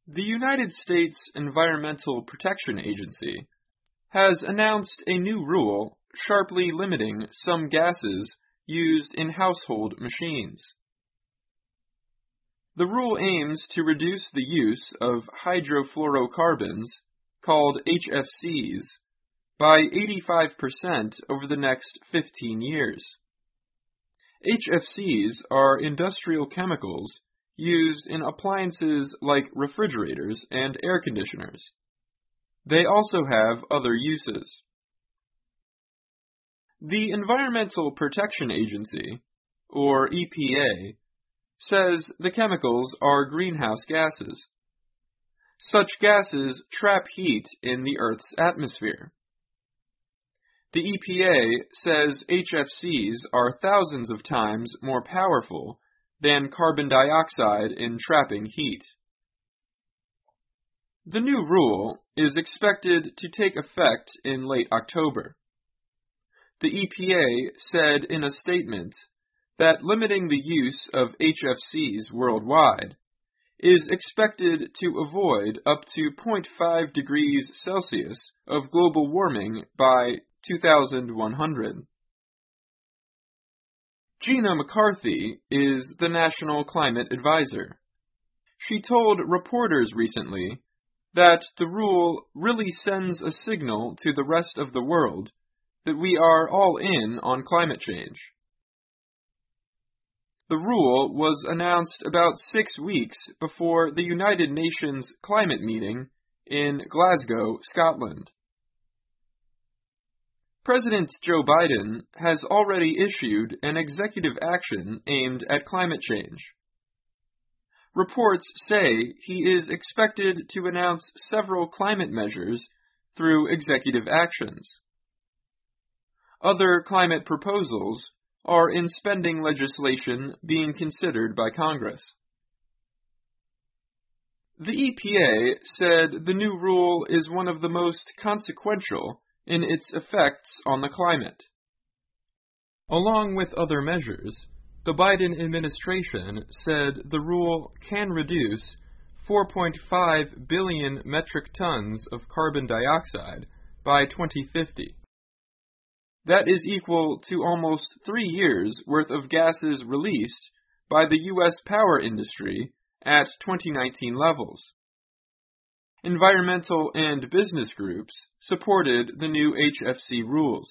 The United States Environmental Protection Agency has announced a new rule sharply limiting some gases used in household machines. The rule aims to reduce the use of hydrofluorocarbons, called HFCs, by 85% over the next 15 years. HFCs are industrial chemicals used in appliances like refrigerators and air conditioners. They also have other uses. The Environmental Protection Agency, or EPA, says the chemicals are greenhouse gases. Such gases trap heat in the Earth's atmosphere. The EPA says HFCs are thousands of times more powerful than carbon dioxide in trapping heat. The new rule is expected to take effect in late October. The EPA said in a statement that limiting the use of HFCs worldwide is expected to avoid up to 0.5 degrees Celsius of global warming by 2100. Gina McCarthy is the National Climate Advisor. She told reporters recently that the rule really sends a signal to the rest of the world that we are all in on climate change. The rule was announced about 6 weeks before the United Nations climate meeting in Glasgow, Scotland. President Joe Biden has already issued an executive action aimed at climate change. Reports say he is expected to announce several climate measures through executive actions. Other climate proposals are in spending legislation being considered by Congress. The EPA said the new rule is one of the most consequential in its effects on the climate. Along with other measures, the Biden administration said the rule can reduce 4.5 billion metric tons of carbon dioxide by 2050. That is equal to almost 3 years' worth of gases released by the U.S. power industry at 2019 levels. Environmental and business groups supported the new HFC rules.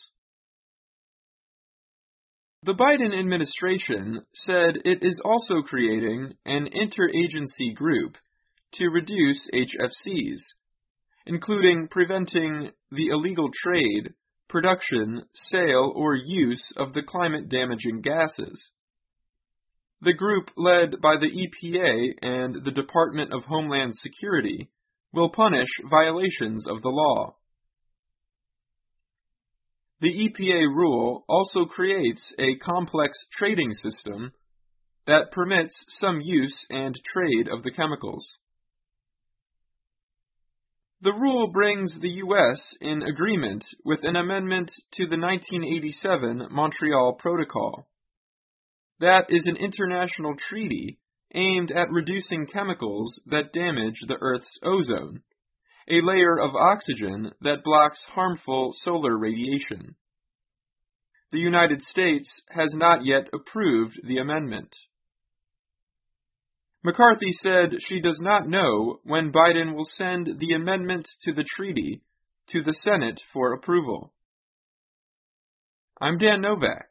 The Biden administration said it is also creating an interagency group to reduce HFCs, including preventing the illegal trade, production, sale, or use of the climate-damaging gases. The group, led by the EPA and the Department of Homeland Security, will punish violations of the law. The EPA rule also creates a complex trading system that permits some use and trade of the chemicals. The rule brings the U.S. in agreement with an amendment to the 1987 Montreal Protocol. That is an international treaty aimed at reducing chemicals that damage the Earth's ozone, a layer of oxygen that blocks harmful solar radiation. The United States has not yet approved the amendment. McCarthy said she does not know when Biden will send the amendment to the treaty to the Senate for approval. I'm Dan Novak.